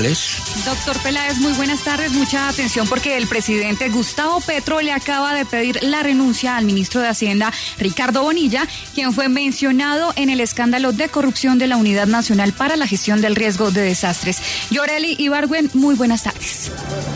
Doctor Peláez, muy buenas tardes, mucha atención porque el presidente Gustavo Petro le acaba de pedir la renuncia al ministro de Hacienda, Ricardo Bonilla, quien fue mencionado en el escándalo de corrupción de la Unidad Nacional para la Gestión del Riesgo de Desastres. Yoreli Ibargüen, muy buenas tardes.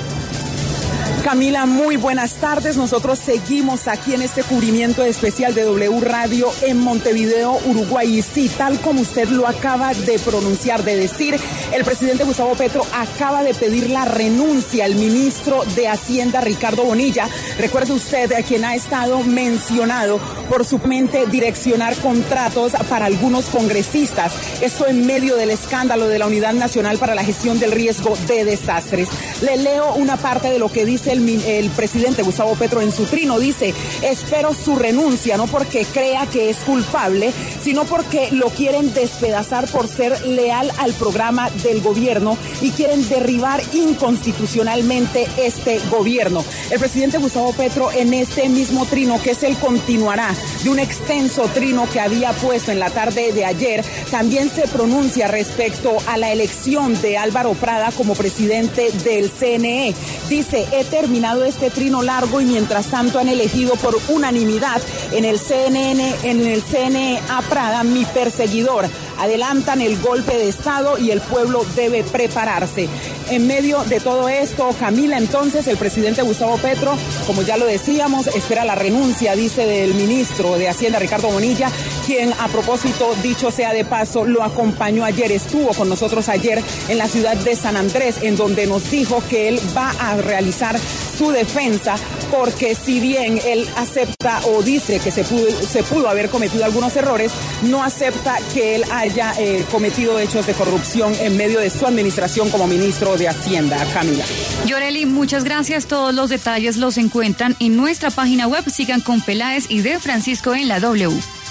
Camila, muy buenas tardes. Nosotros seguimos aquí en este cubrimiento especial de W Radio en Montevideo, Uruguay. Y sí, tal como usted lo acaba de pronunciar, de decir, el presidente Gustavo Petro acaba de pedir la renuncia al ministro de Hacienda, Ricardo Bonilla. Recuerde usted, quien ha estado mencionado por su mente direccionar contratos para algunos congresistas. Esto en medio del escándalo de la Unidad Nacional para la Gestión del Riesgo de Desastres. Le leo una parte de lo que dice el presidente Gustavo Petro en su trino. Dice: espero su renuncia, no porque crea que es culpable, sino porque lo quieren despedazar por ser leal al programa del gobierno y quieren derribar inconstitucionalmente este gobierno. El presidente Gustavo Petro, en este mismo trino, que es el continuará de un extenso trino que había puesto en la tarde de ayer, también se pronuncia respecto a la elección de Álvaro Prada como presidente del CNE. Dice: he terminado este trino largo y mientras tanto han elegido por unanimidad en el CNE a Prada, mi perseguidor. Adelantan el golpe de Estado y el pueblo debe prepararse. En medio de todo esto, Camila, entonces, el presidente Gustavo Petro, como ya lo decíamos, espera la renuncia, dice, del ministro de Hacienda, Ricardo Bonilla, quien, a propósito, dicho sea de paso, lo acompañó ayer, estuvo con nosotros ayer en la ciudad de San Andrés, en donde nos dijo que él va a realizar su defensa, porque si bien él acepta o dice que se pudo haber cometido algunos errores, no acepta que él haya cometido hechos de corrupción en medio de su administración como ministro de Hacienda. Camila. Yoreli, muchas gracias. Todos los detalles los encuentran en nuestra página web. Sigan con Peláez y de Francisco en la W.